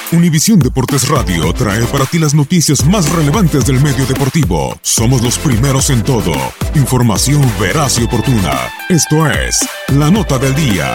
Univisión Deportes Radio trae para ti las noticias más relevantes del medio deportivo. Somos los primeros en todo. Información veraz y oportuna. Esto es La Nota del Día.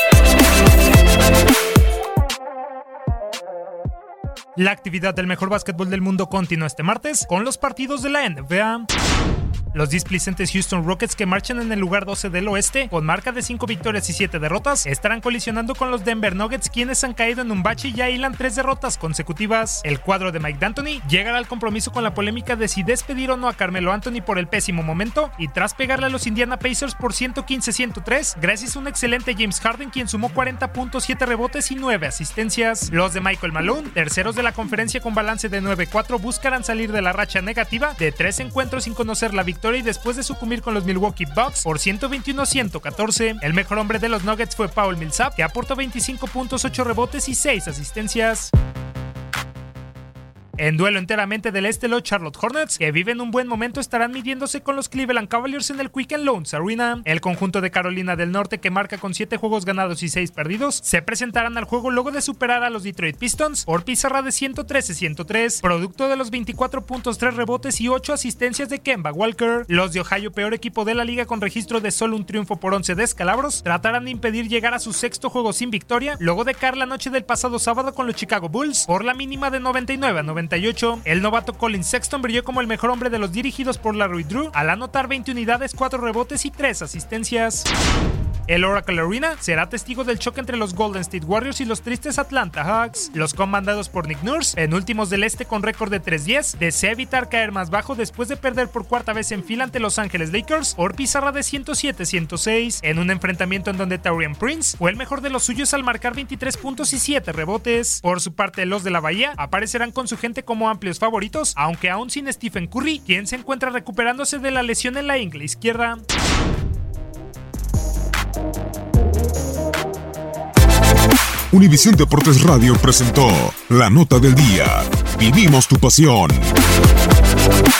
La actividad del mejor básquetbol del mundo continúa este martes con los partidos de la NBA. Los displicentes Houston Rockets, que marchan en el lugar 12 del oeste, con marca de 5 victorias y 7 derrotas, estarán colisionando con los Denver Nuggets, quienes han caído en un bache y ya hilan 3 derrotas consecutivas. El cuadro de Mike D'Antoni llegará al compromiso con la polémica de si despedir o no a Carmelo Anthony por el pésimo momento, y tras pegarle a los Indiana Pacers por 115-103, gracias a un excelente James Harden, quien sumó 40 puntos, 7 rebotes y 9 asistencias. Los de Michael Malone, terceros de la conferencia con balance de 9-4, buscarán salir de la racha negativa de 3 encuentros sin conocer la victoria y después de sucumbir con los Milwaukee Bucks por 121-114. El mejor hombre de los Nuggets fue Paul Millsap, que aportó 25 puntos, 8 rebotes y 6 asistencias. En duelo enteramente del este, los Charlotte Hornets, que viven un buen momento, estarán midiéndose con los Cleveland Cavaliers en el Quicken Loans Arena. El conjunto de Carolina del Norte, que marca con 7 juegos ganados y 6 perdidos, se presentarán al juego luego de superar a los Detroit Pistons por pizarra de 113-103, producto de los 24 puntos, 3 rebotes y 8 asistencias de Kemba Walker. Los de Ohio, peor equipo de la liga con registro de solo un triunfo por 11 descalabros, tratarán de impedir llegar a su sexto juego sin victoria, luego de caer la noche del pasado sábado con los Chicago Bulls por la mínima de 99-98. El novato Colin Sexton brilló como el mejor hombre de los dirigidos por Larry Drew al anotar 20 unidades, 4 rebotes y 3 asistencias. El Oracle Arena será testigo del choque entre los Golden State Warriors y los tristes Atlanta Hawks. Los comandados por Nick Nurse, penúltimos del este con récord de 3-10, desea evitar caer más bajo después de perder por cuarta vez en fila ante Los Ángeles Lakers por pizarra de 107-106, en un enfrentamiento en donde Taurean Prince fue el mejor de los suyos al marcar 23 puntos y 7 rebotes. Por su parte, los de la Bahía aparecerán con su gente como amplios favoritos, aunque aún sin Stephen Curry, quien se encuentra recuperándose de la lesión en la ingle izquierda. Univisión Deportes Radio presentó La Nota del Día. Vivimos tu pasión.